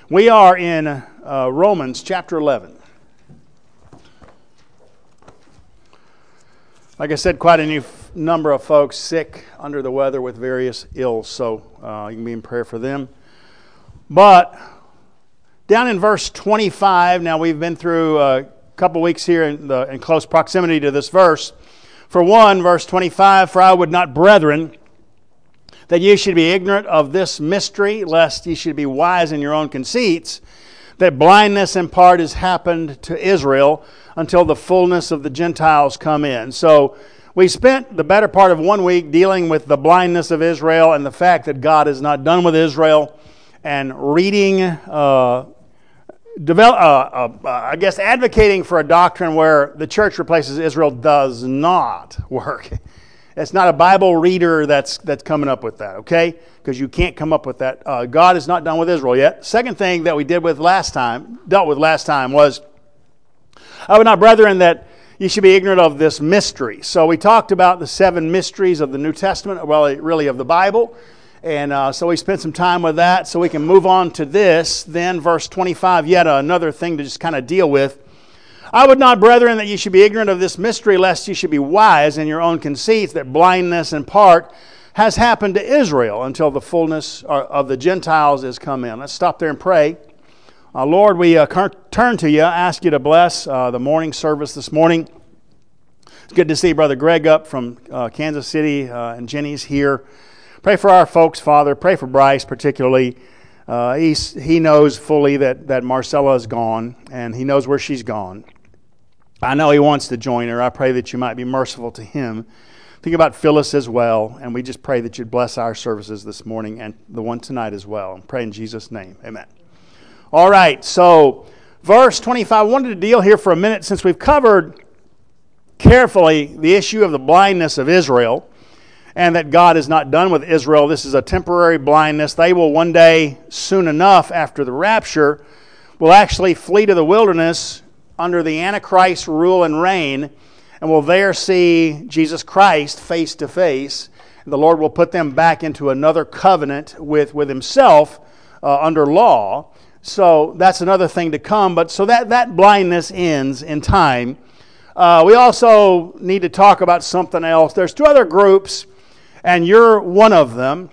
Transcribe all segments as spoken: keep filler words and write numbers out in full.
We are in uh, Romans chapter eleven. Like I said, quite a new f- number of folks sick, under the weather with various ills, so uh, you can be in prayer for them. But down in verse twenty-five, now we've been through a couple weeks here in, the, in close proximity to this verse. For one, verse twenty-five, for I would not, brethren, that ye should be ignorant of this mystery, lest ye should be wise in your own conceits, that blindness in part has happened to Israel until the fullness of the Gentiles come in. So we spent the better part of one week dealing with the blindness of Israel and the fact that God is not done with Israel, and reading, uh, develop, uh, uh, I guess, advocating for a doctrine where the church replaces Israel does not work. It's not a Bible reader that's that's coming up with that, okay? Because you can't come up with that. Uh, God is not done with Israel yet. Second thing that we did with last time, dealt with last time, was, I would not, brethren, that you should be ignorant of this mystery. So we talked about the seven mysteries of the New Testament, well, really of the Bible. And uh, so we spent some time with that so we can move on to this. Then verse twenty-five, yet another thing to just kind of deal with. I would not, brethren, that you should be ignorant of this mystery, lest you should be wise in your own conceits, that blindness in part has happened to Israel until the fullness of the Gentiles is come in. Let's stop there and pray. Uh, Lord, we uh, turn to you, ask you to bless uh, the morning service this morning. It's good to see Brother Greg up from uh, Kansas City, uh, and Jenny's here. Pray for our folks, Father. Pray for Bryce particularly. Uh, he's, he knows fully that, that Marcella is gone, and he knows where she's gone. I know he wants to join her. I pray that you might be merciful to him. Think about Phyllis as well, and we just pray that you'd bless our services this morning and the one tonight as well. And pray in Jesus' name. Amen. All right, so verse twenty-five. I wanted to deal here for a minute since we've covered carefully the issue of the blindness of Israel and that God is not done with Israel. This is a temporary blindness. They will one day, soon enough after the rapture, will actually flee to the wilderness under the Antichrist rule and reign, and will there see Jesus Christ face to face. The Lord will put them back into another covenant with, with Himself uh, under law. So that's another thing to come. But so that, that blindness ends in time. Uh, we also need to talk about something else. There's two other groups, and you're one of them,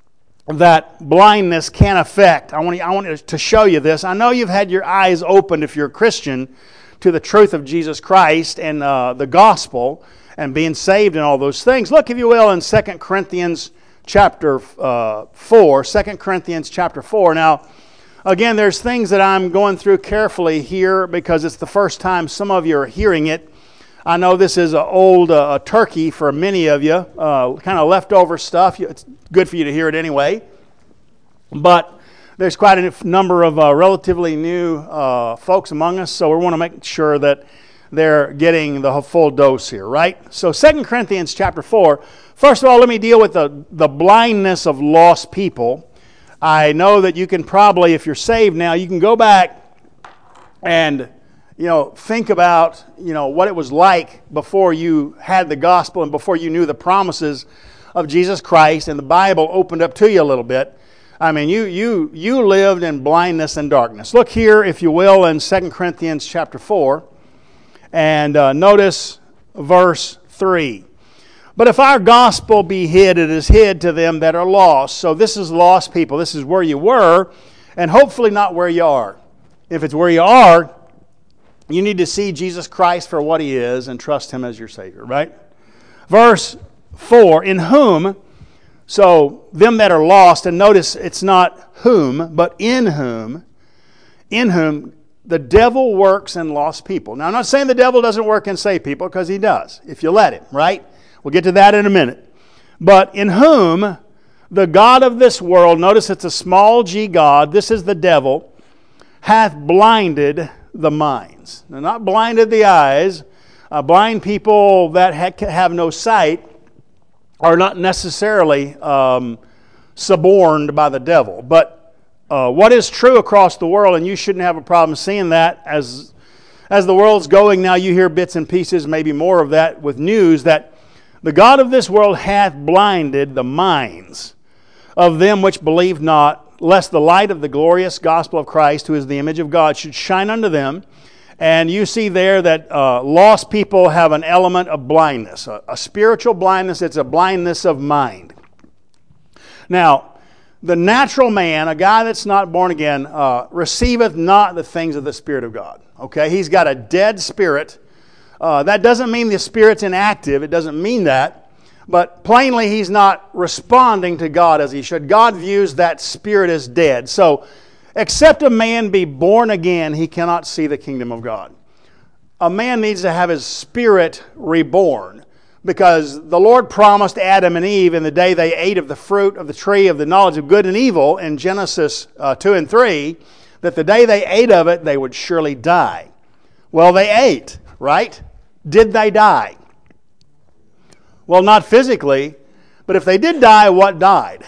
that blindness can affect. I want, I want to show you this. I know you've had your eyes opened, if you're a Christian, to the truth of Jesus Christ and uh, the gospel and being saved and all those things. Look, if you will, in Second Corinthians chapter uh, four. Second Corinthians chapter four. Now, again, there's things that I'm going through carefully here because it's the first time some of you are hearing it. I know this is an old uh, turkey for many of you, uh, kind of leftover stuff. It's good for you to hear it anyway. But there's quite a number of uh, relatively new uh, folks among us, so we want to make sure that they're getting the full dose here, right? So Second Corinthians chapter four. First of all, let me deal with the, the blindness of lost people. I know that you can probably, if you're saved now, you can go back and you know, think about, you know, what it was like before you had the gospel and before you knew the promises of Jesus Christ and the Bible opened up to you a little bit. I mean, you you you lived in blindness and darkness. Look here, if you will, in Second Corinthians chapter four, and uh, notice verse three. But if our gospel be hid, it is hid to them that are lost. So this is lost people. This is where you were, and hopefully not where you are. If it's where you are, you need to see Jesus Christ for what He is and trust Him as your Savior, right? Verse four, in whom, so them that are lost, and notice it's not whom, but in whom, in whom the devil works in lost people. Now, I'm not saying the devil doesn't work in saved people, because he does, if you let him, right? We'll get to that in a minute. But in whom the God of this world, notice it's a small g God, this is the devil, hath blinded the minds. Now, not blinded the eyes. Uh, blind people that ha- have no sight are not necessarily um, suborned by the devil. But uh, what is true across the world, and you shouldn't have a problem seeing that as as the world's going now, you hear bits and pieces, maybe more of that with news, that the God of this world hath blinded the minds of them which believe not lest the light of the glorious gospel of Christ, who is the image of God, should shine unto them. And you see there that uh, lost people have an element of blindness, a, a spiritual blindness. It's a blindness of mind. Now, the natural man, a guy that's not born again, uh, receiveth not the things of the Spirit of God. Okay, he's got a dead spirit. Uh, that doesn't mean the spirit's inactive. It doesn't mean that. But plainly, he's not responding to God as he should. God views that spirit as dead. So, except a man be born again, he cannot see the kingdom of God. A man needs to have his spirit reborn, because the Lord promised Adam and Eve in the day they ate of the fruit of the tree of the knowledge of good and evil in Genesis uh, two and three, that the day they ate of it, they would surely die. Well, they ate, right? Did they die? Well, not physically, but if they did die, what died?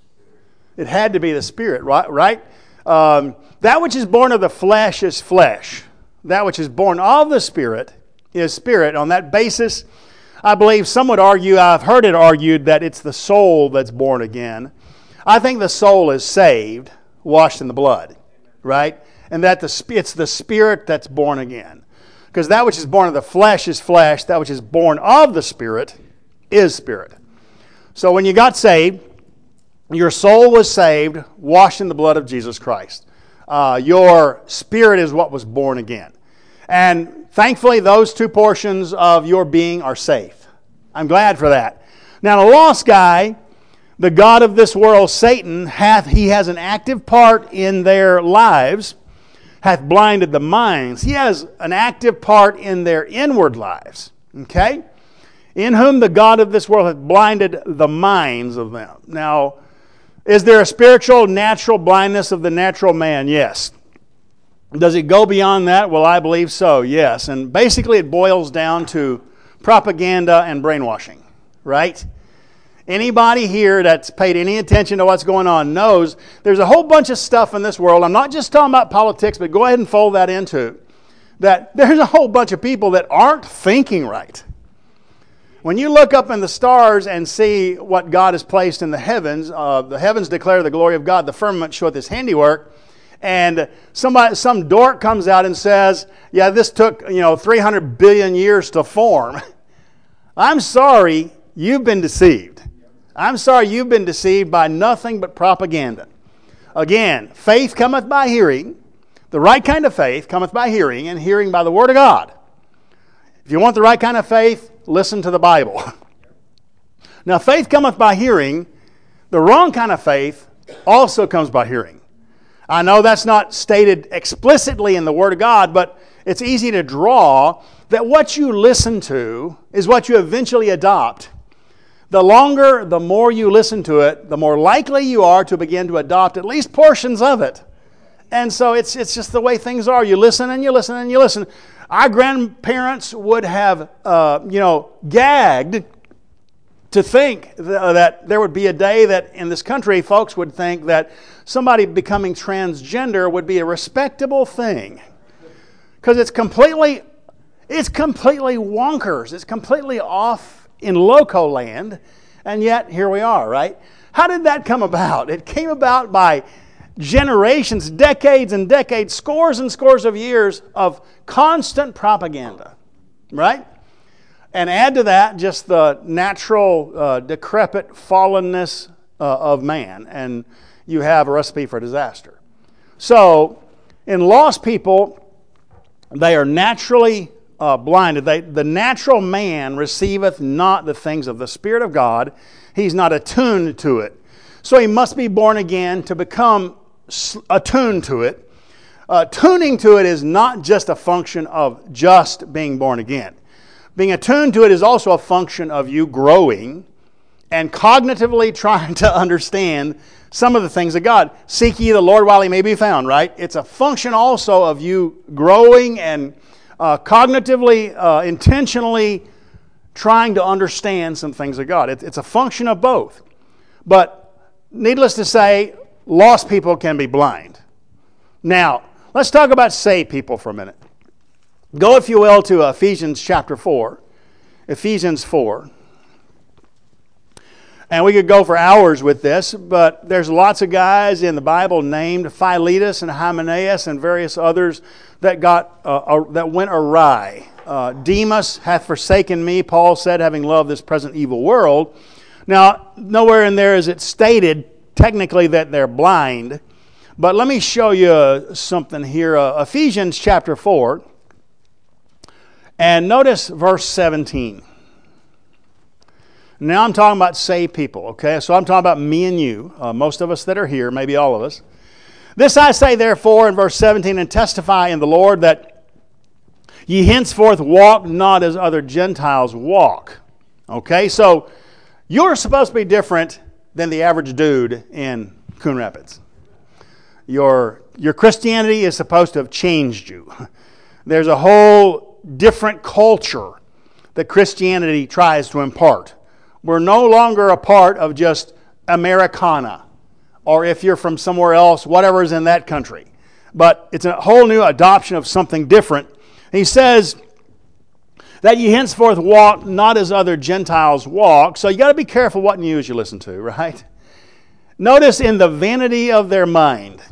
It had to be the spirit, right? right? Um, that which is born of the flesh is flesh. That which is born of the Spirit is spirit. On that basis, I believe some would argue, I've heard it argued, that it's the soul that's born again. I think the soul is saved, washed in the blood, right? And that the it's the spirit that's born again. Because that which is born of the flesh is flesh. That which is born of the Spirit is spirit. So when you got saved, your soul was saved, washed in the blood of Jesus Christ. Uh, your spirit is what was born again. And thankfully, those two portions of your being are safe. I'm glad for that. Now, the lost guy, the god of this world, Satan, hath he has an active part in their lives, hath blinded the minds. He has an active part in their inward lives. Okay? In whom the god of this world hath blinded the minds of them. Now, is there a spiritual, natural blindness of the natural man? Yes. Does it go beyond that? Well, I believe so, yes. And basically it boils down to propaganda and brainwashing, right? Anybody here that's paid any attention to what's going on knows there's a whole bunch of stuff in this world. I'm not just talking about politics, but go ahead and fold that into that. There's a whole bunch of people that aren't thinking right. When you look up in the stars and see what God has placed in the heavens, uh, the heavens declare the glory of God, the firmament showeth His handiwork, and somebody, some dork comes out and says, yeah, this took, you know, three hundred billion years to form. I'm sorry, you've been deceived. I'm sorry you've been deceived by nothing but propaganda. Again, faith cometh by hearing. The right kind of faith cometh by hearing, and hearing by the Word of God. If you want the right kind of faith, listen to the Bible. Now, faith cometh by hearing. The wrong kind of faith also comes by hearing. I know that's not stated explicitly in the Word of God, but it's easy to draw that what you listen to is what you eventually adopt. The longer, the more you listen to it, the more likely you are to begin to adopt at least portions of it. And so it's it's just the way things are. You listen and you listen and you listen. Our grandparents would have, uh, you know, gagged to think th- that there would be a day that in this country folks would think that somebody becoming transgender would be a respectable thing. Because it's completely, it's completely wonkers. It's completely off in loco land. And yet, here we are, right? How did that come about? It came about by generations, decades and decades, scores and scores of years of constant propaganda, right? And add to that just the natural uh, decrepit fallenness uh, of man, and you have a recipe for disaster. So, in lost people, they are naturally uh, blinded. They, the natural man receiveth not the things of the Spirit of God. He's not attuned to it. So he must be born again to become attuned to it. Uh, tuning to it is not just a function of just being born again. Being attuned to it is also a function of you growing and cognitively trying to understand some of the things of God. Seek ye the Lord while He may be found, right? It's a function also of you growing and uh, cognitively, uh, intentionally trying to understand some things of God. It, it's a function of both. But needless to say, lost people can be blind. Now, let's talk about saved people for a minute. Go, if you will, to Ephesians chapter four. Ephesians four. And we could go for hours with this, but there's lots of guys in the Bible named Philetus and Hymenaeus and various others that got uh, uh, that went awry. Uh, Demas hath forsaken me, Paul said, having loved this present evil world. Now, nowhere in there is it stated technically that they're blind, but let me show you something here. Uh, Ephesians chapter four, and notice verse seventeen. Now I'm talking about saved people, okay? So I'm talking about me and you, uh, most of us that are here, maybe all of us. This I say therefore in verse seventeen, and testify in the Lord that ye henceforth walk not as other Gentiles walk. Okay, so you're supposed to be different than the average dude in Coon Rapids. Your, your Christianity is supposed to have changed you. There's a whole different culture that Christianity tries to impart. We're no longer a part of just Americana, or if you're from somewhere else, whatever is in that country. But it's a whole new adoption of something different. He says that ye henceforth walk not as other Gentiles walk. So you got to be careful what news you listen to, right? Notice in the vanity of their mind.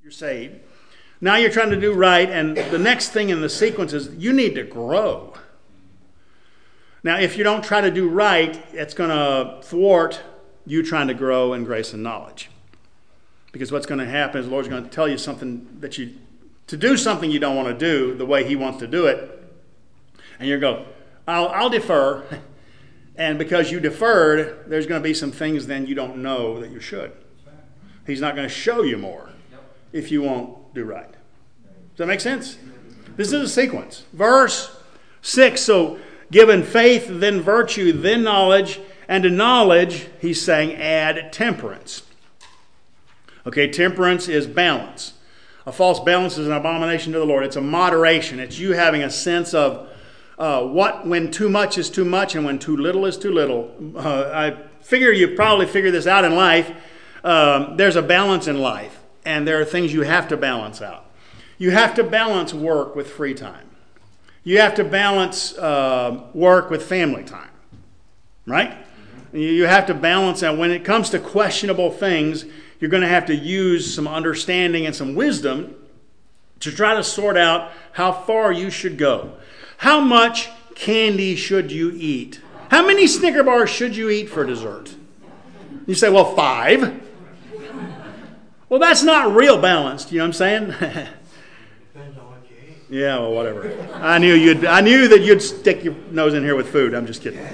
You're saved. Now you're trying to do right, and the next thing in the sequence is you need to grow. Now, if you don't try to do right, it's going to thwart you trying to grow in grace and knowledge. Because what's going to happen is the Lord's going to tell you something that you, to do something you don't want to do the way He wants to do it. And you're going, I'll, I'll defer. And because you deferred, there's going to be some things then you don't know that you should. He's not going to show you more if you won't do right. Does that make sense? This is a sequence. Verse six, so given faith, then virtue, then knowledge, and to knowledge, he's saying, add temperance. Okay, temperance is balance. A false balance is an abomination to the Lord. It's a moderation. It's you having a sense of uh, what when too much is too much and when too little is too little. Uh, I figure you probably figure this out in life. Um, there's a balance in life, and there are things you have to balance out. You have to balance work with free time. You have to balance uh, work with family time, right? You have to balance that. When it comes to questionable things, you're going to have to use some understanding and some wisdom to try to sort out how far you should go. How much candy should you eat? How many Snicker bars should you eat for dessert? You say, well, five. Well, that's not real balanced, you know what I'm saying? Yeah, well, whatever. I knew you'd. I knew that you'd stick your nose in here with food. I'm just kidding.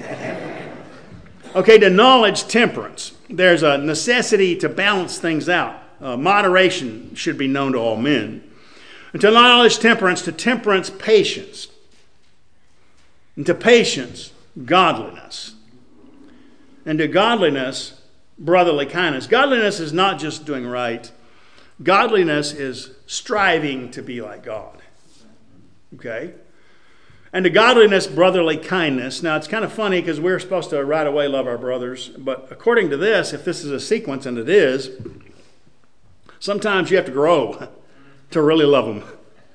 Okay, to knowledge, temperance. There's a necessity to balance things out. Uh, moderation should be known to all men. And to knowledge, temperance. To temperance, patience. And to patience, godliness. And to godliness, brotherly kindness. Godliness is not just doing right. Godliness is striving to be like God. Okay? And to godliness, brotherly kindness. Now, it's kind of funny because we're supposed to right away love our brothers. But according to this, if this is a sequence, and it is, sometimes you have to grow to really love them.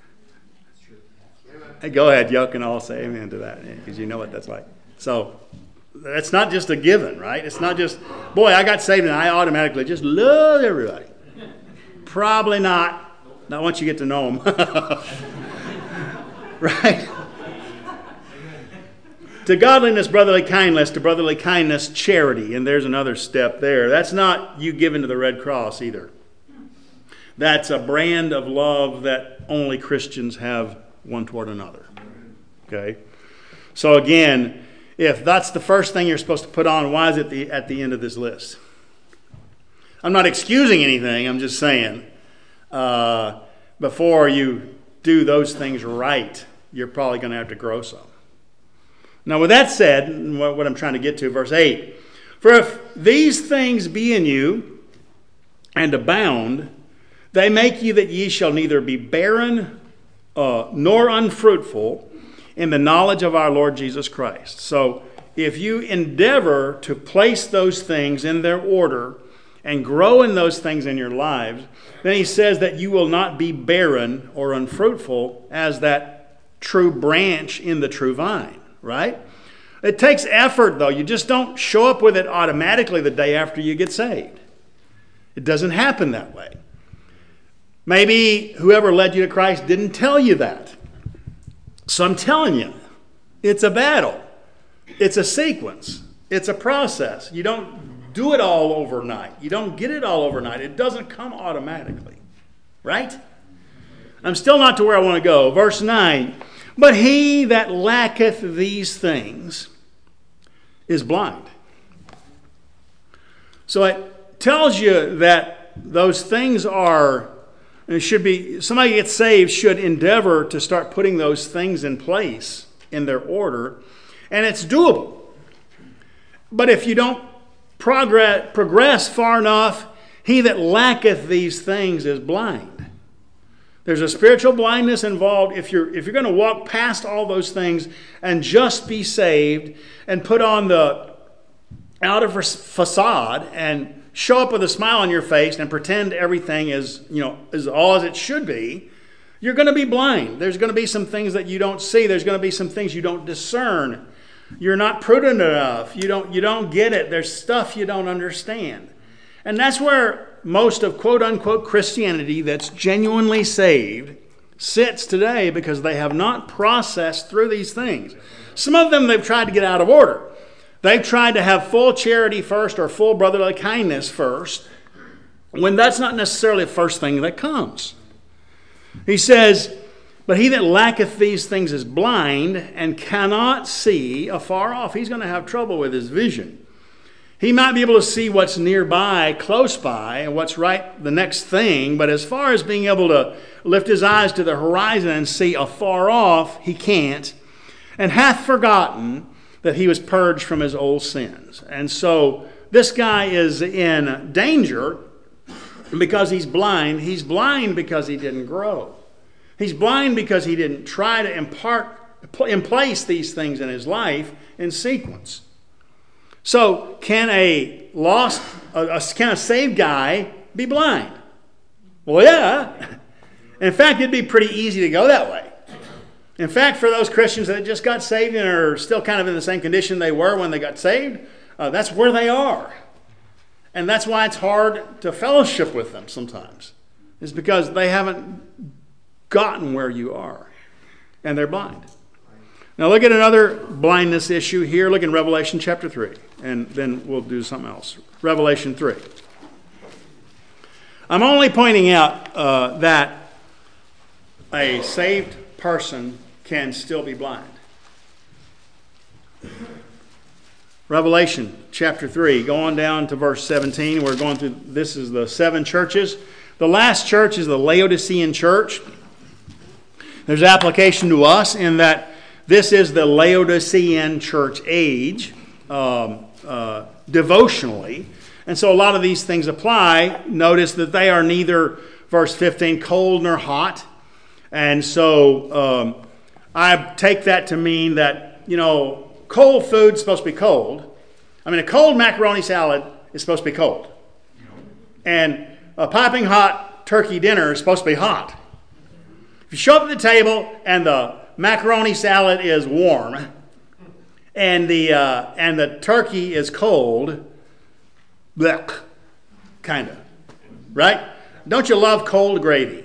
Hey, go ahead. Y'all can all say amen to that because you know what that's like. So, that's not just a given, right? It's not just, boy, I got saved and I automatically just love everybody. Probably not. Not once you get to know them. Right? To godliness, brotherly kindness. To brotherly kindness, charity. And there's another step there. That's not you giving to the Red Cross either. That's a brand of love that only Christians have one toward another. Okay? So again, if that's the first thing you're supposed to put on, why is it the, at the end of this list? I'm not excusing anything. I'm just saying, uh, before you do those things right, you're probably going to have to grow some. Now, with that said, what, what I'm trying to get to, verse eight. For if these things be in you and abound, they make you that ye shall neither be barren uh, nor unfruitful in the knowledge of our Lord Jesus Christ. So, if you endeavor to place those things in their order and grow in those things in your lives, then he says that you will not be barren or unfruitful as that true branch in the true vine, right? It takes effort, though. You just don't show up with it automatically the day after you get saved. It doesn't happen that way. Maybe whoever led you to Christ didn't tell you that. So I'm telling you, it's a battle. It's a sequence. It's a process. You don't do it all overnight. You don't get it all overnight. It doesn't come automatically. Right? I'm still not to where I want to go. Verse nine. But he that lacketh these things is blind. So it tells you that those things are, it should be, somebody gets saved should endeavor to start putting those things in place in their order. And it's doable. But if you don't progress, progress far enough, he that lacketh these things is blind. There's a spiritual blindness involved. If you're if you're going to walk past all those things and just be saved and put on the outer facade and show up with a smile on your face and pretend everything is, you know, is all as it should be, you're going to be blind. There's going to be some things that you don't see. There's going to be some things you don't discern. You're not prudent enough. You don't you don't get it. There's stuff you don't understand. And that's where most of quote-unquote Christianity that's genuinely saved sits today because they have not processed through these things. Some of them they've tried to get out of order. They've tried to have full charity first or full brotherly kindness first, when that's not necessarily the first thing that comes. He says, but he that lacketh these things is blind and cannot see afar off. He's going to have trouble with his vision. He might be able to see what's nearby, close by, and what's right the next thing, but as far as being able to lift his eyes to the horizon and see afar off, he can't, and hath forgotten that he was purged from his old sins. And so this guy is in danger because he's blind. He's blind because he didn't grow. He's blind because he didn't try to impart, in place these things in his life in sequence. So can a lost, a, a, can a saved guy be blind? Well, yeah. In fact, it'd be pretty easy to go that way. In fact, for those Christians that just got saved and are still kind of in the same condition they were when they got saved, uh, that's where they are. And that's why it's hard to fellowship with them sometimes. It's because they haven't gotten where you are. And they're blind. Now look at another blindness issue here. Look in Revelation chapter three. And then we'll do something else. Revelation three. I'm only pointing out uh, that a saved person can still be blind. Revelation chapter three, go on down to verse seventeen. We're going through, this is the seven churches. The last church is the Laodicean church. There's application to us in that this is the Laodicean church age, um, uh, devotionally. And so a lot of these things apply. Notice that they are neither, verse fifteen, cold nor hot. And so um, I take that to mean that, you know, cold food is supposed to be cold. I mean, a cold macaroni salad is supposed to be cold. And a piping hot turkey dinner is supposed to be hot. If you show up at the table and the macaroni salad is warm and the uh, and the turkey is cold, blech, kind of, right? Don't you love cold gravy?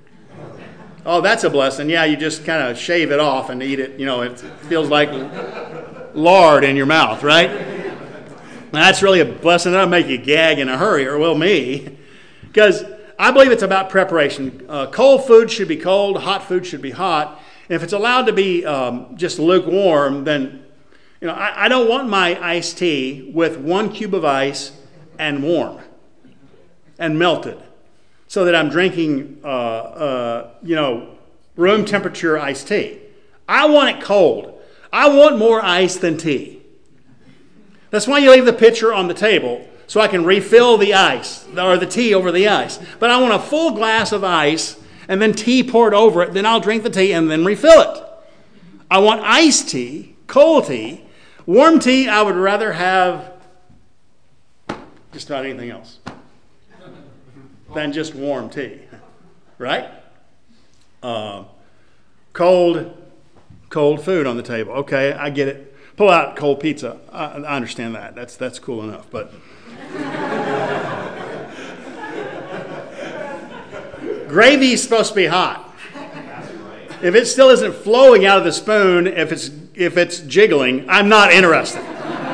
Oh, that's a blessing. Yeah, you just kind of shave it off and eat it. You know, it feels like lard in your mouth, right? That's really a blessing. That'll make you gag in a hurry, or will me. Because I believe it's about preparation. Uh, cold food should be cold. Hot food should be hot. And if it's allowed to be um, just lukewarm, then, you know, I, I don't want my iced tea with one cube of ice and warm and melted, so that I'm drinking, uh, uh, you know, room temperature iced tea. I want it cold. I want more ice than tea. That's why you leave the pitcher on the table, so I can refill the ice, or the tea over the ice. But I want a full glass of ice, and then tea poured over it. Then I'll drink the tea and then refill it. I want iced tea, cold tea. Warm tea, I would rather have just about anything else than just warm tea, right? Uh, cold, cold food on the table. Okay, I get it. Pull out cold pizza. I, I understand that. That's that's cool enough. But gravy's supposed to be hot. If it still isn't flowing out of the spoon, if it's if it's jiggling, I'm not interested.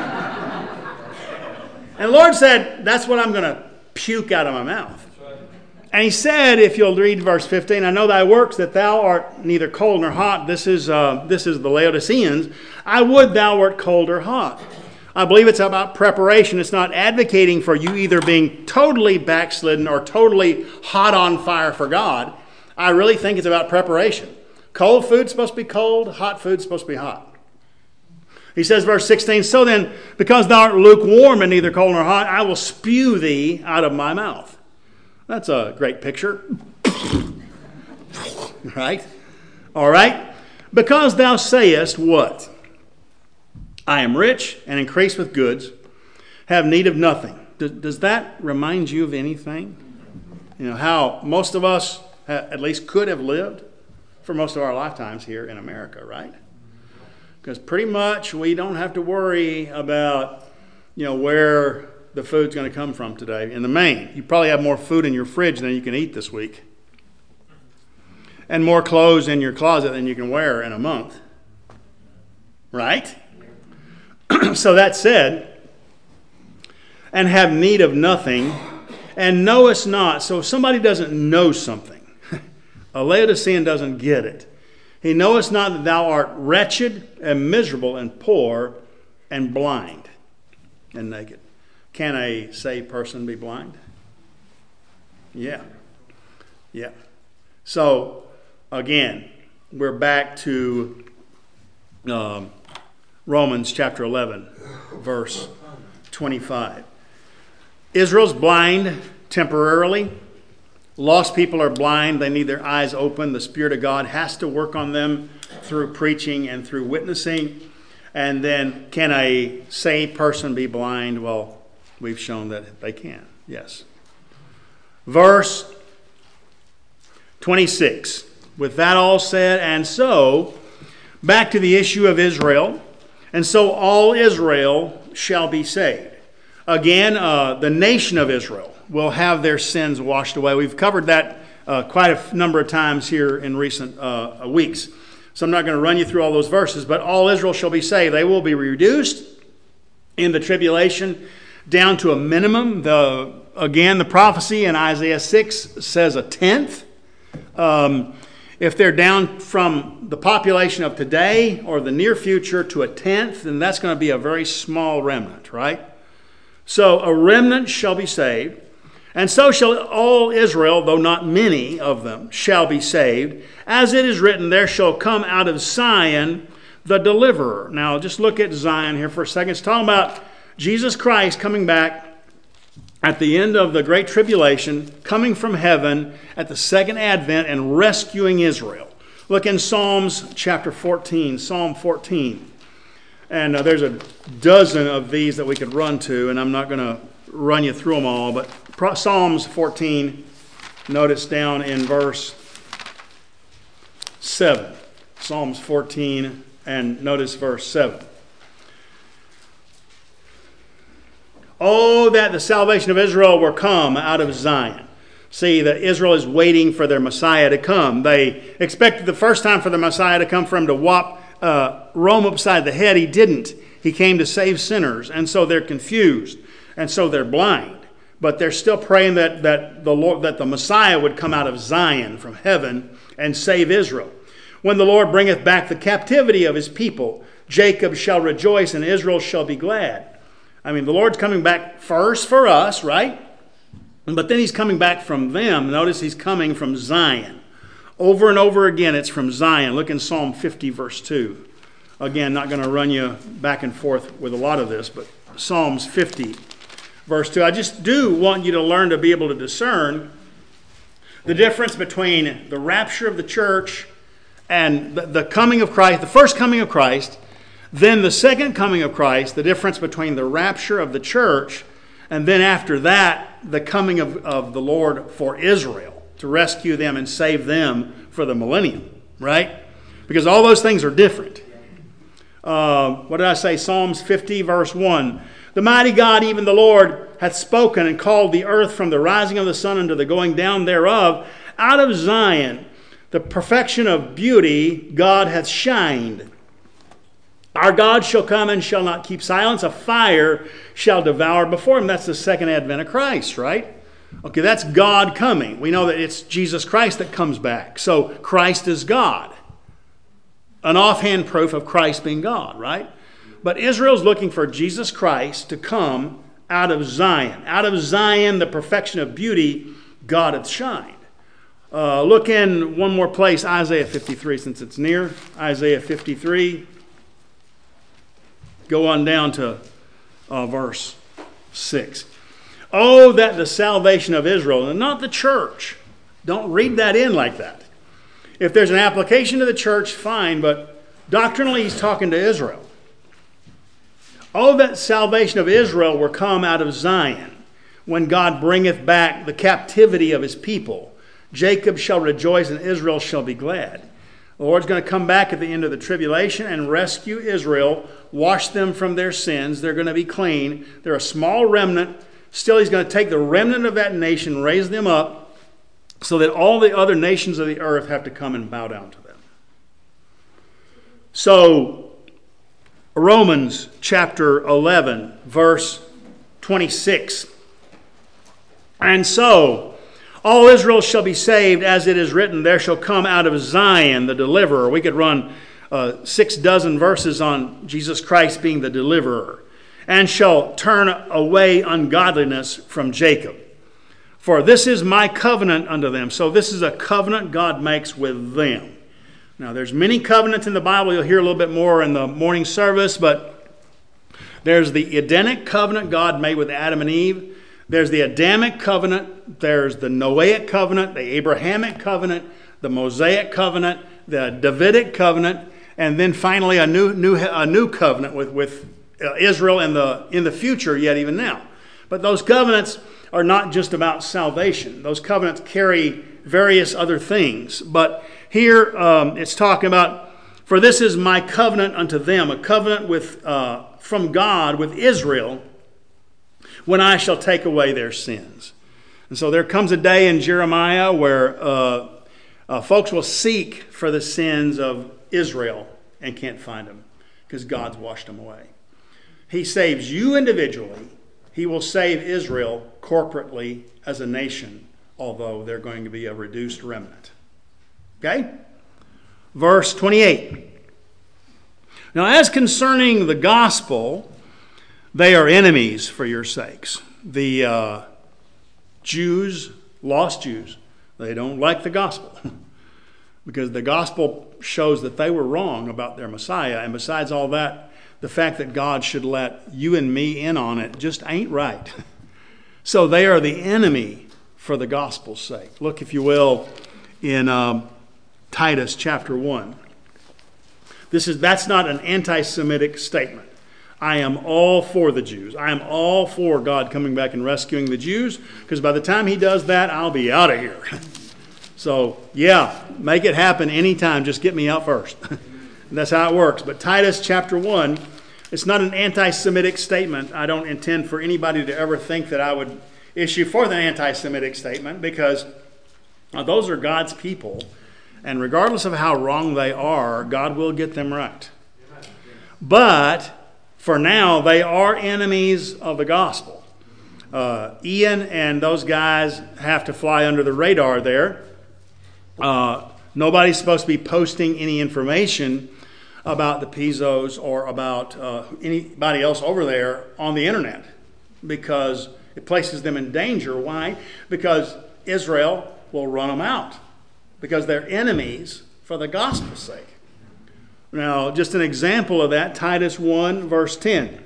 And the Lord said, that's what I'm going to puke out of my mouth. And he said, if you'll read verse fifteen, I know thy works, that thou art neither cold nor hot. This is uh, this is the Laodiceans. I would thou wert cold or hot. I believe it's about preparation. It's not advocating for you either being totally backslidden or totally hot on fire for God. I really think it's about preparation. Cold food's supposed to be cold. Hot food's supposed to be hot. He says, verse sixteen, so then, because thou art lukewarm and neither cold nor hot, I will spew thee out of my mouth. That's a great picture. Right? All right? Because thou sayest what? I am rich and increase with goods, have need of nothing. Does, does that remind you of anything? You know, how most of us at least could have lived for most of our lifetimes here in America, right? Because pretty much we don't have to worry about, you know, where the food's going to come from today, in the main. You probably have more food in your fridge than you can eat this week. And more clothes in your closet than you can wear in a month. Right? So that said, and have need of nothing, and knowest not. So if somebody doesn't know something, a Laodicean doesn't get it. He knowest not that thou art wretched and miserable and poor and blind and naked. Can a saved person be blind? Yeah. Yeah. So, again, we're back to um, Romans chapter eleven, verse twenty-five. Israel's blind temporarily. Lost people are blind. They need their eyes open. The Spirit of God has to work on them through preaching and through witnessing. And then, can a saved person be blind? Well, we've shown that they can. Yes. Verse twenty-six. With that all said, and so, back to the issue of Israel. And so all Israel shall be saved. Again, uh, the nation of Israel will have their sins washed away. We've covered that uh, quite a f- number of times here in recent uh, weeks. So I'm not going to run you through all those verses, but all Israel shall be saved. They will be reduced in the tribulation down to a minimum. The Again, the prophecy in Isaiah six says a tenth. Um, if they're down from the population of today or the near future to a tenth, then that's going to be a very small remnant, right? So a remnant shall be saved. And so shall all Israel, though not many of them, shall be saved. As it is written, there shall come out of Zion the deliverer. Now, just look at Zion here for a second. It's talking about Jesus Christ coming back at the end of the Great Tribulation, coming from heaven at the second advent and rescuing Israel. Look in Psalms chapter fourteen, Psalm fourteen. And uh, there's a dozen of these that we could run to, and I'm not going to run you through them all, but Psalms fourteen, notice down in verse seven. Psalms fourteen, and notice verse seven. Oh, that the salvation of Israel were come out of Zion. See, that Israel is waiting for their Messiah to come. They expected the first time for the Messiah to come for him to whop uh, Rome upside the head. He didn't. He came to save sinners, and so they're confused, and so they're blind. But they're still praying that, that, the Lord, that the Messiah would come out of Zion from heaven and save Israel. When the Lord bringeth back the captivity of his people, Jacob shall rejoice and Israel shall be glad. I mean, the Lord's coming back first for us, right? But then he's coming back from them. Notice he's coming from Zion. Over and over again, it's from Zion. Look in Psalm fifty, verse two. Again, not going to run you back and forth with a lot of this, but Psalms fifty, verse two. I just do want you to learn to be able to discern the difference between the rapture of the church and the, the coming of Christ, the first coming of Christ, then the second coming of Christ, the difference between the rapture of the church, and then after that, the coming of, of the Lord for Israel to rescue them and save them for the millennium, right? Because all those things are different. Uh, what did I say? Psalms fifty, verse one. The mighty God, even the Lord, hath spoken and called the earth from the rising of the sun unto the going down thereof. Out of Zion, the perfection of beauty, God hath shined. Our God shall come and shall not keep silence. A fire shall devour before him. That's the second advent of Christ, right? Okay, that's God coming. We know that it's Jesus Christ that comes back. So Christ is God. An offhand proof of Christ being God, right? But Israel's looking for Jesus Christ to come out of Zion. Out of Zion, the perfection of beauty, God hath shined. Uh, look in one more place, Isaiah fifty-three, since it's near. Isaiah fifty-three. Go on down to uh, verse six. Oh, that the salvation of Israel, and not the church. Don't read that in like that. If there's an application to the church, fine, but doctrinally he's talking to Israel. Oh, that salvation of Israel were come out of Zion, when God bringeth back the captivity of his people. Jacob shall rejoice and Israel shall be glad. The Lord's going to come back at the end of the tribulation and rescue Israel, wash them from their sins. They're going to be clean. They're a small remnant Still, he's going to take the remnant of that nation, raise them up, so that all the other nations of the earth have to come and bow down to them. So, Romans chapter eleven, verse twenty-six. And so, all Israel shall be saved, as it is written, there shall come out of Zion the deliverer. We could run uh, six dozen verses on Jesus Christ being the deliverer. And shall turn away ungodliness from Jacob. For this is my covenant unto them. So this is a covenant God makes with them. Now there's many covenants in the Bible. You'll hear a little bit more in the morning service. But there's the Edenic covenant God made with Adam and Eve. There's the Adamic covenant. There's the Noahic covenant, the Abrahamic covenant, the Mosaic covenant, the Davidic covenant. And then finally a new, new, a new covenant with, with Uh, Israel in the in the future, yet even now. But those covenants are not just about salvation. Those covenants carry various other things. But here um, it's talking about, for this is my covenant unto them, a covenant with uh, from God with Israel, when I shall take away their sins. And so there comes a day in Jeremiah where uh, uh, folks will seek for the sins of Israel and can't find them because God's washed them away. He saves you individually. He will save Israel corporately as a nation, although they're going to be a reduced remnant. Okay? Verse twenty-eight. Now, as concerning the gospel, they are enemies for your sakes. The uh, Jews, lost Jews, they don't like the gospel because the gospel shows that they were wrong about their Messiah. And besides all that, the fact that God should let you and me in on it just ain't right. So they are the enemy for the gospel's sake. Look, if you will, in um, Titus chapter one. This is that's not an anti-Semitic statement. I am all for the Jews. I am all for God coming back and rescuing the Jews, because by the time he does that, I'll be out of here. So, yeah, make it happen anytime. Just get me out first. That's how it works. But Titus chapter one, it's not an anti-Semitic statement. I don't intend for anybody to ever think that I would issue for the anti-Semitic statement, because uh, those are God's people. And regardless of how wrong they are, God will get them right. But for now, they are enemies of the gospel. Uh, Ian and those guys have to fly under the radar there. Uh, nobody's supposed to be posting any information about the Pisos or about uh, anybody else over there on the internet, because it places them in danger. Why? Because Israel will run them out, because they're enemies for the gospel's sake. Now, just an example of that, Titus one, verse ten.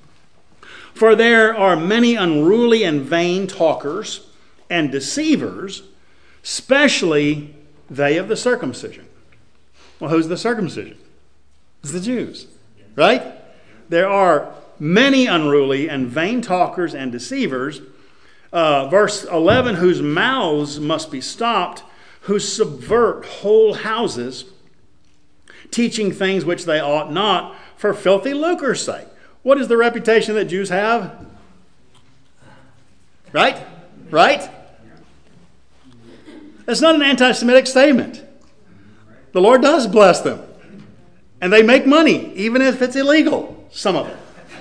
For there are many unruly and vain talkers and deceivers, especially they of the circumcision. Well, who's the circumcision? It's the Jews, right? There are many unruly and vain talkers and deceivers. Uh, verse eleven, whose mouths must be stopped, who subvert whole houses, teaching things which they ought not, for filthy lucre's sake. What is the reputation that Jews have? Right? Right? That's not an anti-Semitic statement. The Lord does bless them. And they make money, even if it's illegal, some of it.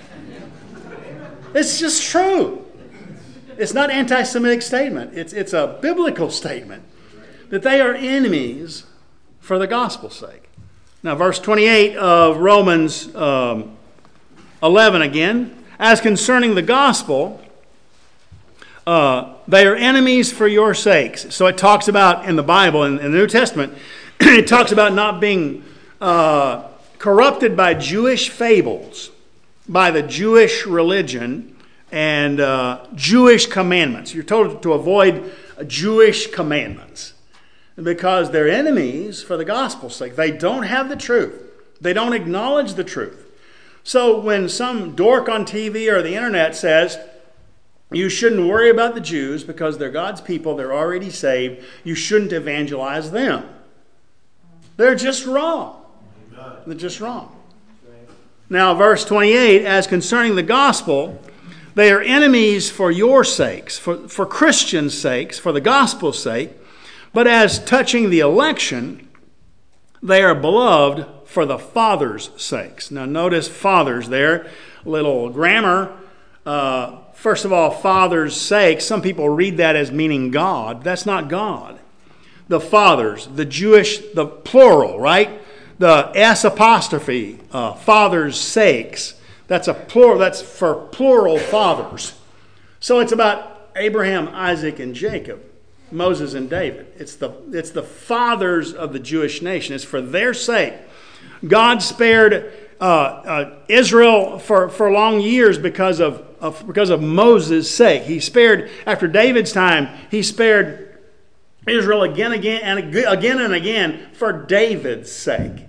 It's just true. It's not an anti-Semitic statement. It's, it's a biblical statement that they are enemies for the gospel's sake. Now, verse twenty-eight of Romans um, eleven again. As concerning the gospel, uh, they are enemies for your sakes. So it talks about in the Bible, in, in the New Testament, it talks about not being uh, corrupted by Jewish fables, by the Jewish religion and uh, Jewish commandments. You're told to avoid Jewish commandments because they're enemies for the gospel's sake. They don't have the truth. They don't acknowledge the truth. So when some dork on T V or the internet says, you shouldn't worry about the Jews because they're God's people, they're already saved, you shouldn't evangelize them. They're just wrong. They're just wrong. Now, verse twenty-eight, as concerning the gospel, They are enemies for your sakes, for, for Christians' sakes, for the gospel's sake. But as touching the election, they are beloved for the Father's sakes. Now notice fathers there, little grammar. Uh, first of all, Father's sake. Some people read that as meaning God. That's not God. The fathers, the Jewish, the plural, right? The S apostrophe, uh, Father's sakes. That's a plural. That's for plural fathers. So it's about Abraham, Isaac, and Jacob, Moses and David. It's the it's the fathers of the Jewish nation. It's for their sake. God spared uh, uh, Israel for, for long years because of, of because of Moses' sake. He spared after David's time. He spared Israel again, again, and again and again for David's sake.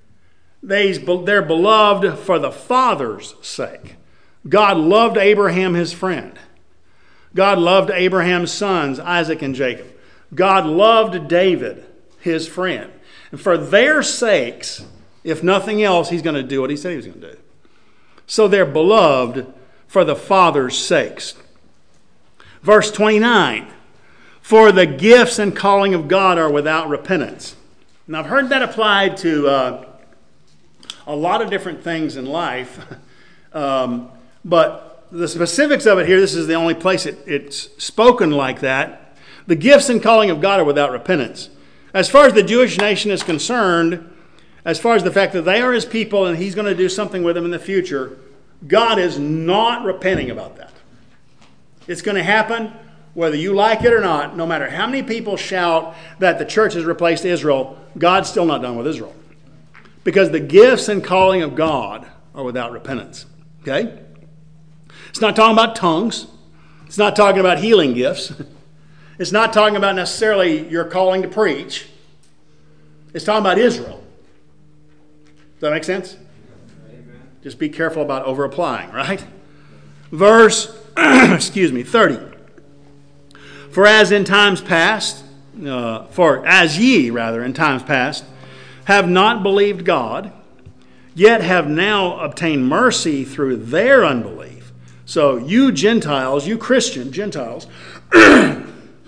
They, they're beloved for the Father's sake. God loved Abraham, his friend. God loved Abraham's sons, Isaac and Jacob. God loved David, his friend. And for their sakes, if nothing else, he's going to do what he said he was going to do. So they're beloved for the Father's sakes. Verse twenty-nine, for the gifts and calling of God are without repentance. Now I've heard that applied to uh, a lot of different things in life, um, but the specifics of it here, this is the only place it, it's spoken like that. The gifts and calling of God are without repentance. As far as the Jewish nation is concerned, as far as the fact that they are his people and he's going to do something with them in the future, God is not repenting about that. It's going to happen whether you like it or not. No matter how many people shout that the church has replaced Israel, God's still not done with Israel. Because the gifts and calling of God are without repentance. Okay? It's not talking about tongues. It's not talking about healing gifts. It's not talking about necessarily your calling to preach. It's talking about Israel. Does that make sense? Amen. Just be careful about over-applying, right? Verse, excuse me, thirty. For as in times past, uh, for as ye, rather, in times past, have not believed God, yet have now obtained mercy through their unbelief. So you Gentiles, you Christian Gentiles, you,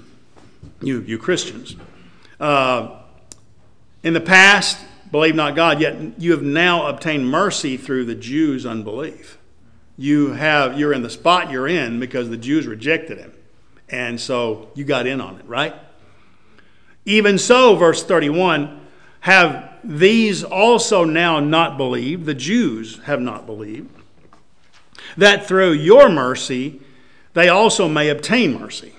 you Christians, uh, in the past, believe not God, yet you have now obtained mercy through the Jews' unbelief. You have, you're in the spot you're in because the Jews rejected him. And so you got in on it, right? Even so, verse thirty-one, have these also now not believed, the Jews have not believed, that through your mercy they also may obtain mercy.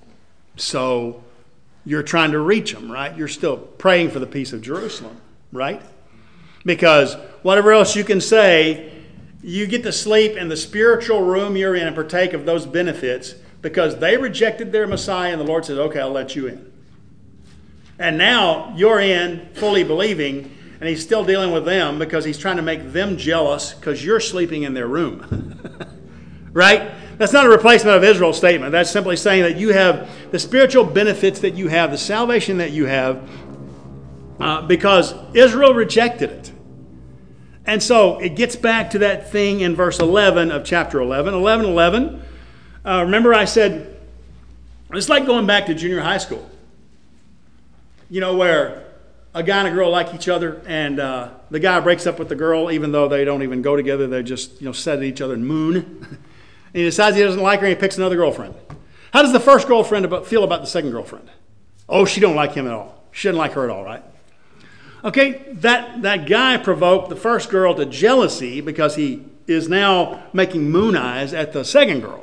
So you're trying to reach them, right? You're still praying for the peace of Jerusalem, right? Because whatever else you can say, you get to sleep in the spiritual room you're in and partake of those benefits because they rejected their Messiah and the Lord says, okay, I'll let you in. And now you're in fully believing and he's still dealing with them because he's trying to make them jealous because you're sleeping in their room. Right? That's not a replacement of Israel's statement. That's simply saying that you have the spiritual benefits that you have, the salvation that you have, uh, because Israel rejected it. And so it gets back to that thing in verse eleven of chapter eleven. eleven eleven. Uh, remember I said, it's like going back to junior high school. You know, where a guy and a girl like each other, and uh, the guy breaks up with the girl, even though they don't even go together. They just, you know, set at each other and moon. And he decides he doesn't like her, and he picks another girlfriend. How does the first girlfriend about, feel about the second girlfriend? Oh, she don't like him at all. She doesn't like her at all, right? Okay, that, that guy provoked the first girl to jealousy because he is now making moon eyes at the second girl.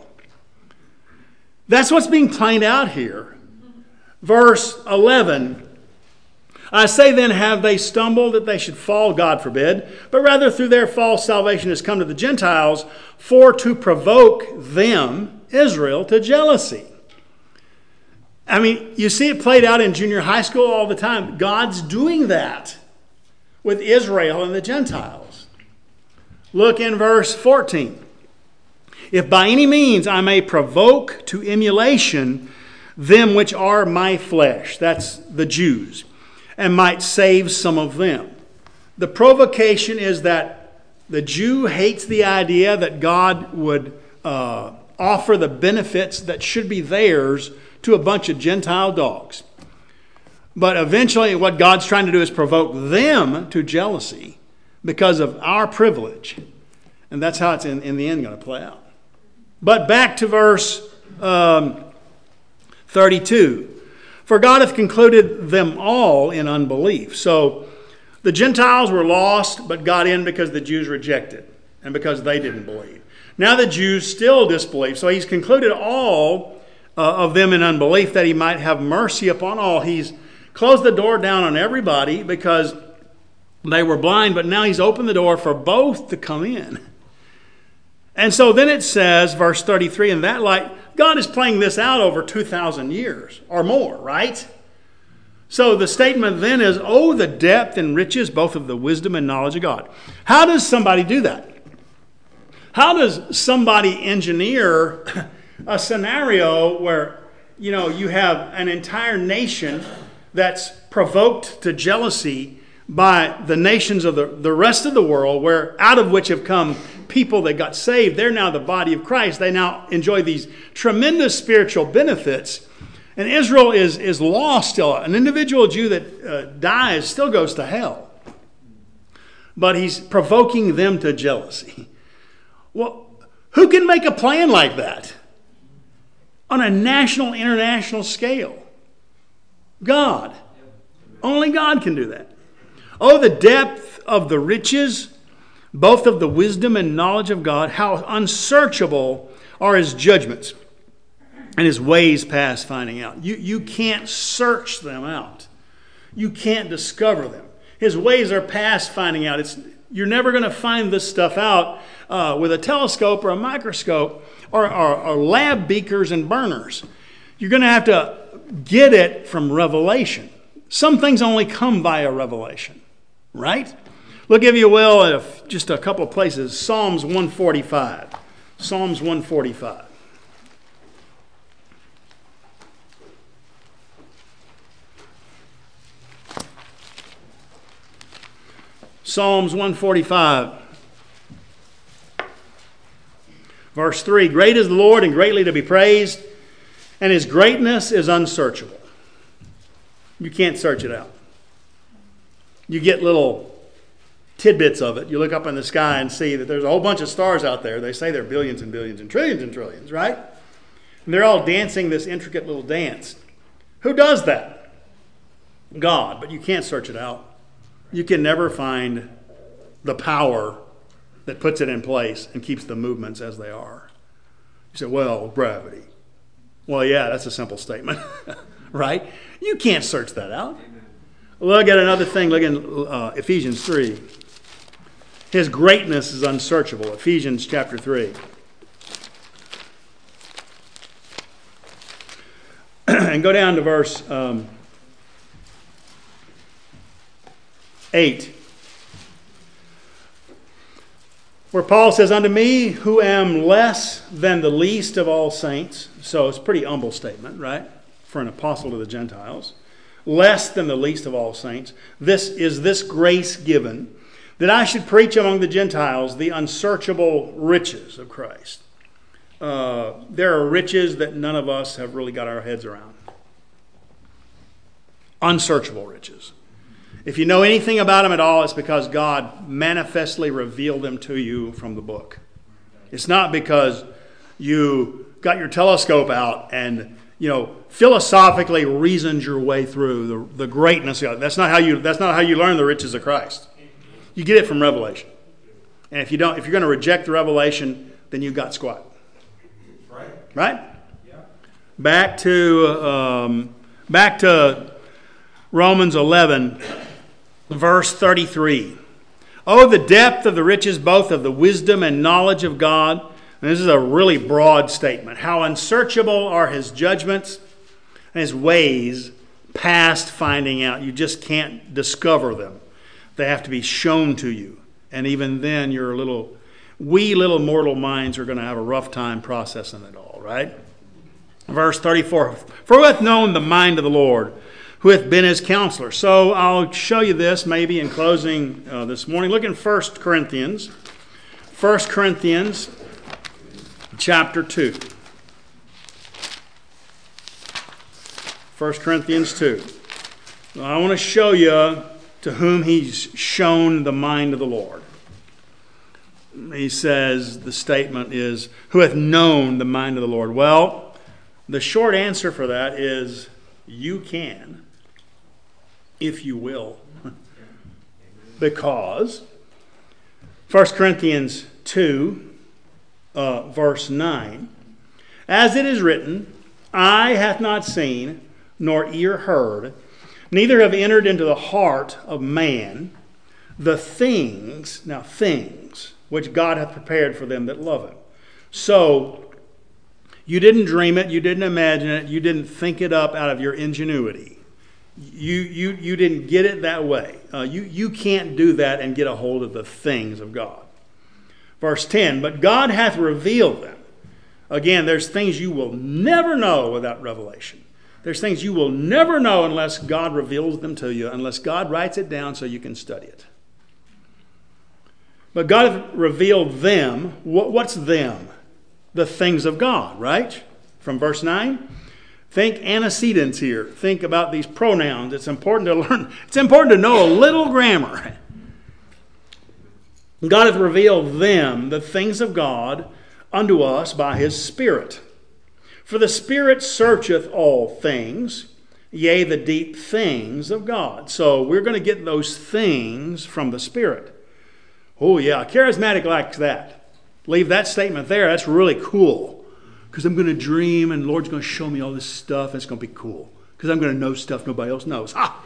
That's what's being played out here. Verse eleven. I say then, have they stumbled that they should fall? God forbid. But rather through their fall, salvation has come to the Gentiles for to provoke them, Israel, to jealousy. I mean, you see it played out in junior high school all the time. God's doing that with Israel and the Gentiles. Look in verse fourteen. If by any means I may provoke to emulation them which are my flesh, that's the Jews, and might save some of them. The provocation is that the Jew hates the idea that God would uh, offer the benefits that should be theirs to a bunch of Gentile dogs. But eventually what God's trying to do is provoke them to jealousy because of our privilege. And that's how it's in, in the end going to play out. But back to verse um, thirty-two. For God hath concluded them all in unbelief. So the Gentiles were lost, but got in because the Jews rejected and because they didn't believe. Now the Jews still disbelieve. So he's concluded all uh, of them in unbelief, that he might have mercy upon all. He's closed the door down on everybody because they were blind, but now he's opened the door for both to come in. And so then it says, verse thirty-three, in that light, God is playing this out over two thousand years or more, right? So the statement then is, oh, the depth and riches, both of the wisdom and knowledge of God. How does somebody do that? How does somebody engineer a scenario where, you know, you have an entire nation that's provoked to jealousy by the nations of the, the rest of the world, where out of which have come people that got saved? They're now the body of Christ. They now enjoy these tremendous spiritual benefits. And Israel is, is lost still. An individual Jew that uh, dies still goes to hell. But he's provoking them to jealousy. Well, who can make a plan like that on a national, international scale? God. Only God can do that. Oh, the depth of the riches, both of the wisdom and knowledge of God, how unsearchable are his judgments and his ways past finding out. You, you can't search them out. You can't discover them. His ways are past finding out. It's, you're never going to find this stuff out uh, with a telescope or a microscope or, or, or lab beakers and burners. You're going to have to get it from revelation. Some things only come via revelation, right? Look, if you will, at a, just a couple of places. Psalms one forty-five. Psalms one forty-five. Psalms one forty-five. Verse three. Great is the Lord and greatly to be praised, and his greatness is unsearchable. You can't search it out. You get little tidbits of it. You look up in the sky and see that there's a whole bunch of stars out there. They say they're billions and billions and trillions and trillions, right? And they're all dancing this intricate little dance. Who does that? God. But you can't search it out. You can never find the power that puts it in place and keeps the movements as they are. You say, well, gravity. Well, yeah, that's a simple statement, right? You can't search that out. Look at another thing. Look in uh, Ephesians three. His greatness is unsearchable. Ephesians chapter three. And go down to verse um, eight. Where Paul says, unto me who am less than the least of all saints. So it's a pretty humble statement, right? For an apostle to the Gentiles. Less than the least of all saints. This is this grace given, that I should preach among the Gentiles the unsearchable riches of Christ. Uh, there are riches that none of us have really got our heads around. Unsearchable riches. If you know anything about them at all, it's because God manifestly revealed them to you from the book. It's not because you got your telescope out and, you know, philosophically reasoned your way through the, the greatness of God. That's not how you, that's not how you learn the riches of Christ. You get it from revelation. And if you don't, if you're going to reject the revelation, then you got squat. Right. Right? Yeah. Back to um, back to Romans eleven, verse thirty-three. Oh, the depth of the riches, both of the wisdom and knowledge of God. And this is a really broad statement. How unsearchable are his judgments and his ways past finding out. You just can't discover them. They have to be shown to you. And even then, your little, we little mortal minds are going to have a rough time processing it all, right? Verse thirty-four. For who hath known the mind of the Lord, who hath been his counselor? So I'll show you this maybe in closing uh, this morning. Look in First Corinthians. First Corinthians chapter two. First Corinthians two. I want to show you to whom he's shown the mind of the Lord. He says, the statement is, who hath known the mind of the Lord? Well, the short answer for that is, you can, if you will. Because First Corinthians two, uh, verse nine, as it is written, eye hath not seen, nor ear heard, neither have entered into the heart of man the things, now things, which God hath prepared for them that love him. So, you didn't dream it, you didn't imagine it, you didn't think it up out of your ingenuity. You you you didn't get it that way. Uh, you, you can't do that and get a hold of the things of God. Verse ten, but God hath revealed them. Again, there's things you will never know without revelation. There's things you will never know unless God reveals them to you, unless God writes it down so you can study it. But God hath revealed them. What, what's them? The things of God, right? From verse nine. Think antecedents here. Think about these pronouns. It's important to learn. It's important to know a little grammar. God hath revealed them, the things of God, unto us by his Spirit. For the Spirit searcheth all things, yea, the deep things of God. So we're going to get those things from the Spirit. Oh yeah, charismatic likes that. Leave that statement there. That's really cool. Because I'm going to dream and the Lord's going to show me all this stuff. It's going to be cool. Because I'm going to know stuff nobody else knows. Ha!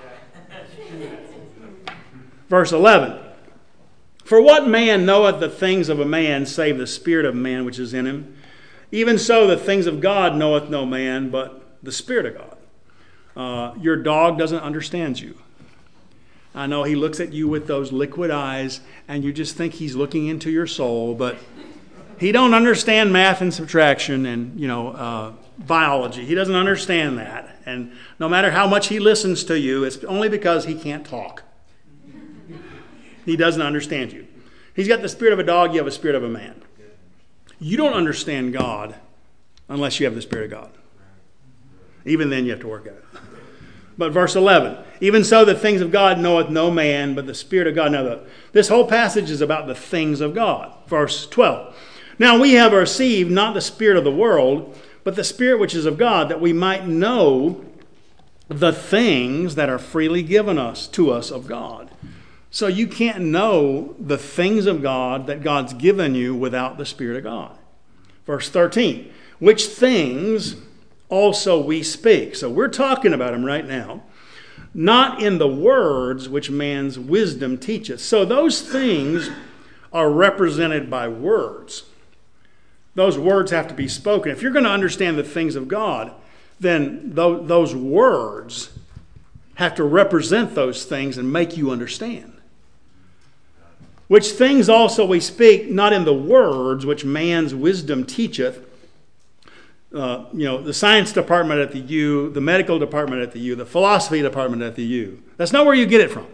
Verse eleven. For what man knoweth the things of a man, save the spirit of man which is in him? Even so the things of God knoweth no man, but the Spirit of God. Uh, your dog doesn't understand you. I know he looks at you with those liquid eyes, and you just think he's looking into your soul, but he don't understand math and subtraction and, you know, uh, biology. He doesn't understand that. And no matter how much he listens to you, it's only because he can't talk. He doesn't understand you. He's got the spirit of a dog, you have a spirit of a man. You don't understand God unless you have the Spirit of God. Even then you have to work at it. But verse eleven, even so the things of God knoweth no man, but the Spirit of God. Now the, this whole passage is about the things of God. Verse twelve, now we have received not the spirit of the world, but the Spirit which is of God, that we might know the things that are freely given us to us of God. So you can't know the things of God that God's given you without the Spirit of God. Verse thirteen, which things also we speak. So we're talking about them right now. Not in the words which man's wisdom teacheth. So those things are represented by words. Those words have to be spoken. If you're going to understand the things of God, then th- those words have to represent those things and make you understand. Which things also we speak, not in the words which man's wisdom teacheth. Uh, you know, the science department at the U, the medical department at the U, the philosophy department at the U. That's not where you get it from.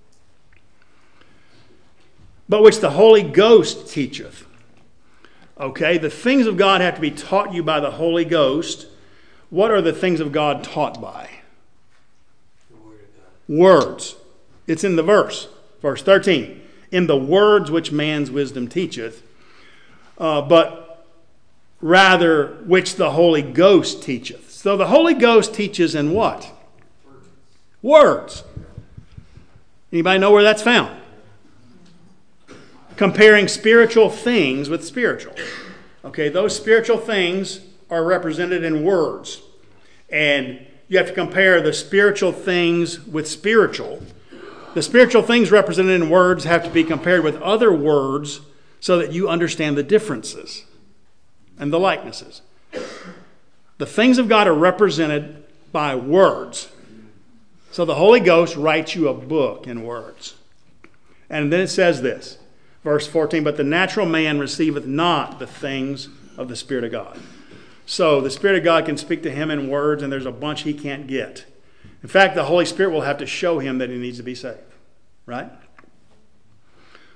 But which the Holy Ghost teacheth. Okay, the things of God have to be taught you by the Holy Ghost. What are the things of God taught by? The Word of God. Words. It's in the verse. Verse thirteen. In the words which man's wisdom teacheth, uh, but rather which the Holy Ghost teacheth. So the Holy Ghost teaches in what? Words. Anybody know where that's found? Comparing spiritual things with spiritual. Okay, those spiritual things are represented in words. And you have to compare the spiritual things with spiritual. The spiritual things represented in words have to be compared with other words so that you understand the differences and the likenesses. The things of God are represented by words. So the Holy Ghost writes you a book in words. And then it says this, verse fourteen, but the natural man receiveth not the things of the Spirit of God. So the Spirit of God can speak to him in words, and there's a bunch he can't get. In fact, the Holy Spirit will have to show him that he needs to be saved. Right?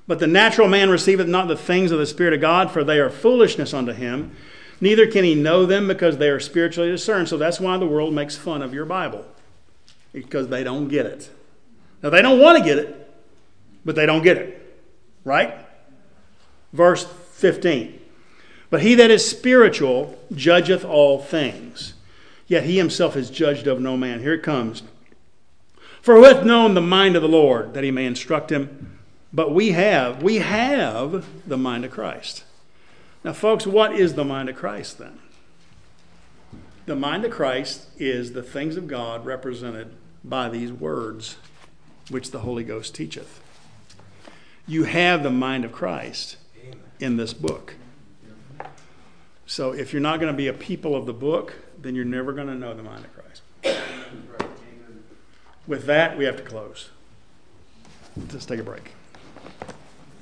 But the natural man receiveth not the things of the Spirit of God, for they are foolishness unto him. Neither can he know them, because they are spiritually discerned. So that's why the world makes fun of your Bible, because they don't get it. Now, they don't want to get it, but they don't get it. Right? Verse fifteen. But he that is spiritual judgeth all things, yet he himself is judged of no man. Here it comes. For who hath known the mind of the Lord, that he may instruct him? But we have, we have the mind of Christ. Now, folks, what is the mind of Christ then? The mind of Christ is the things of God represented by these words, which the Holy Ghost teacheth. You have the mind of Christ in this book. So if you're not going to be a people of the book, then you're never going to know the mind of Christ. With that, we have to close. Let's take a break.